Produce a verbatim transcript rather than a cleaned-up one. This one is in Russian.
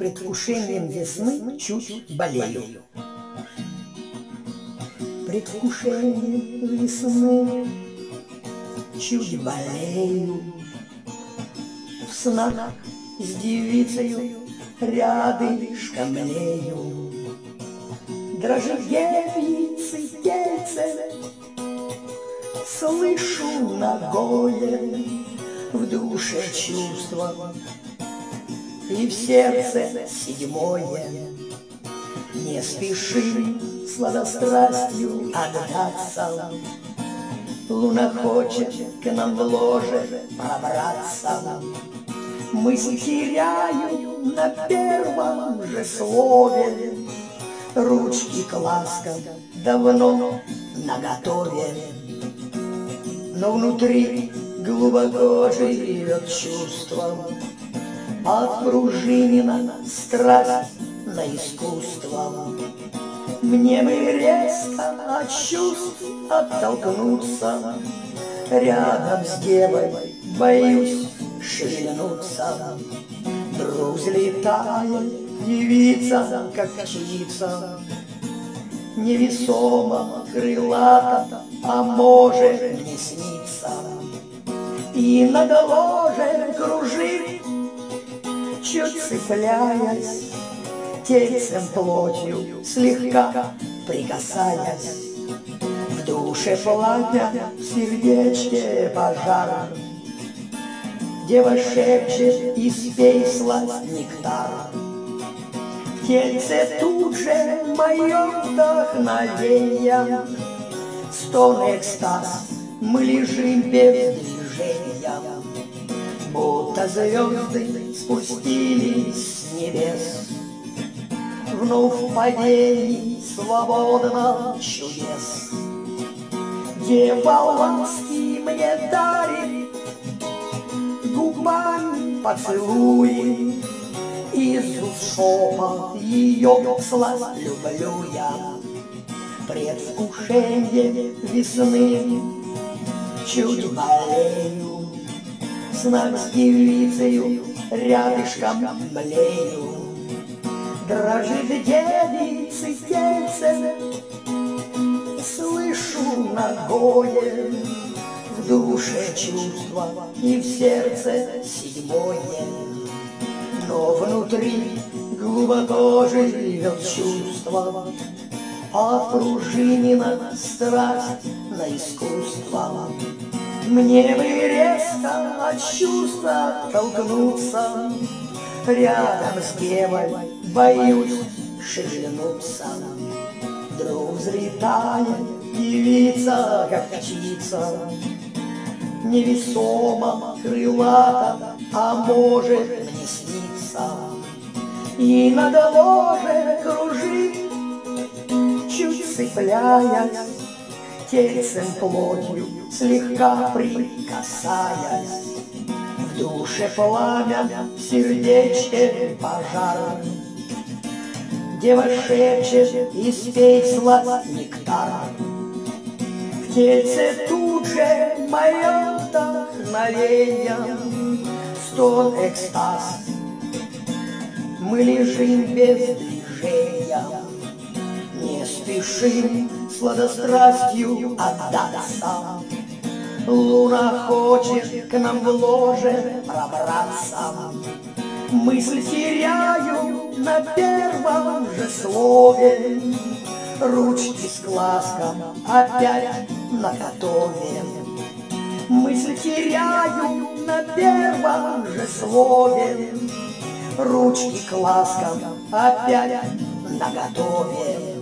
предвкушением весны чуть болею. Предвкушением весны чуть болею. В снах с девицею рядышком млею. Дрожит девицы тельце, слышу ногое в душе чувство, и в сердце седьмое. Не спеши сладострастью отдаться, луна хочет к нам в ложе пробраться. Мысль теряю на первом же слове, ручки к ласкам давно наготове. Но внутри глубоко живет чувство, отпружинена страсть на искусство. Мне бы резко от чувств оттолкнуться, рядом с девой боюсь шевельнуться. Вдруг взлетает девица, как птица, невесомо, крылата, а может не снится. И над ложем кружит, чуть цепляясь, тельцем плотью слегка прикасаясь. В душе пламя, в сердечке пожар. Дева шепчет: испей сласть нектар. В тельце тут же мое вдохновение, стон экстаз, мы лежим без движения. Будто звезды спустились с небес, вновь в падении свободно чудес. Дева ласки мне дарит, губами поцелуи, из уст шепот ее сласть люблю я. Предвкушение весны чуть болею, в снах с девицею рядышком млею. Дрожит девицы тельце, слышу ногое в душе чувство, и в сердце седьмое. Но внутри глубоко живет чувство, отпружинена страсть на искусство. Мне бы резко от чувства толкнуться, рядом с девой боюсь шевельнуться. Вдруг взлетает девица, как птица, невесомо, крылата, а может не снится. И над ложе кружит, чуть цепляясь, тельцем плотью слегка прикасаясь. В душе пламя, в сердечке пожар. Дева шепчет: испей сласть нектар. В тельце тут же мое вдохновение, стон экстаз, мы лежим без движения. Не спешим сладострастью отдаться, луна хочет к нам в ложе пробраться. Мысль теряю на первом же слове, ручки с ласком опять наготове. Мысль теряю на первом же слове, ручки к ласкам опять наготове.